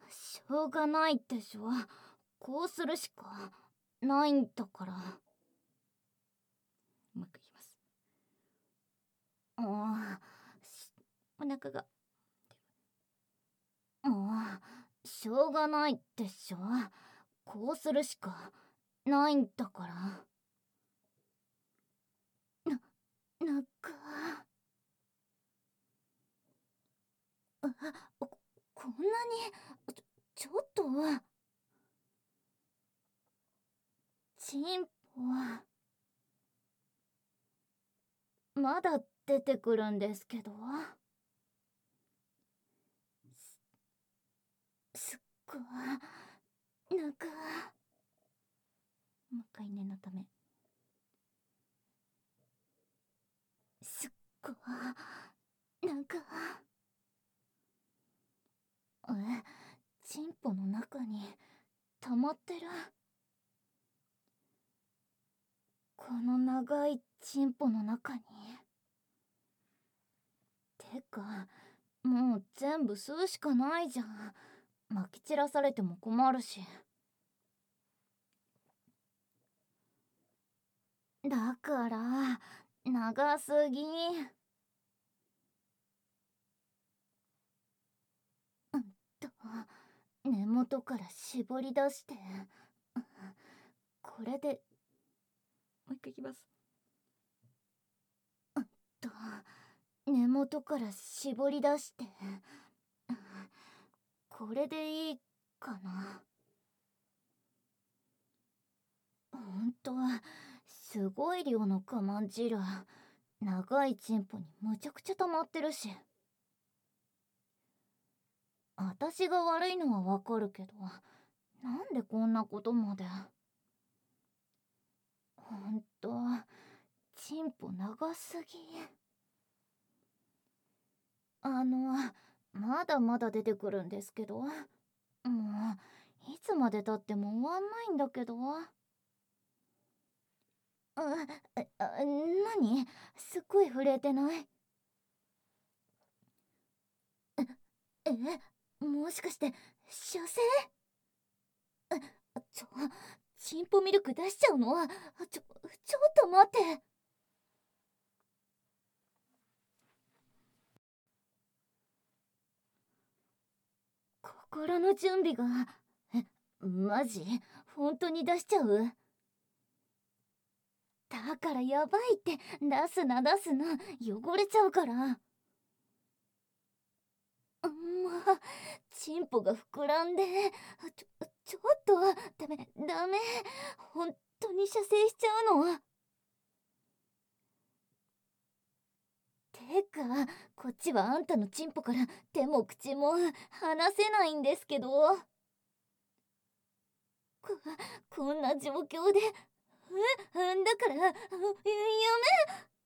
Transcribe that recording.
しょうがないでしょ。こうするしかないんだから。うまくいきます。お腹が。もしょうがないでしょ。こうするしかないんだから。なんかこんなにちょっとチンポまだ出てくるんですけど。すっごなんかもう一回念のため。すっごなんかチンポの中に溜まってる。この長いチンポの中に。てかもう全部吸うしかないじゃん。まき散らされても困るし。だから長すぎ。と根元から絞り出して、これでもう一回いきます。と根元から絞り出して、これでいいかな。ほんとすごい量のカマンジーラ。長いチンポにむちゃくちゃ溜まってるし。私が悪いのはわかるけど、なんでこんなことまで。ほんとチンポ長すぎ。まだまだ出てくるんですけど、もういつまでたっても終わんないんだけど。何すっごい震えてない？もしかして射精？ちょチンポミルク出しちゃうの？ちょっと待って。心の準備が。マジ？本当に出しちゃう？だからやばいって。出すな汚れちゃうから。チンポが膨らんで。ちょっとダメ。本当に射精しちゃうの？てかこっちはあんたのチンポから手も口も離せないんですけど。こんな状況で。だからやめ。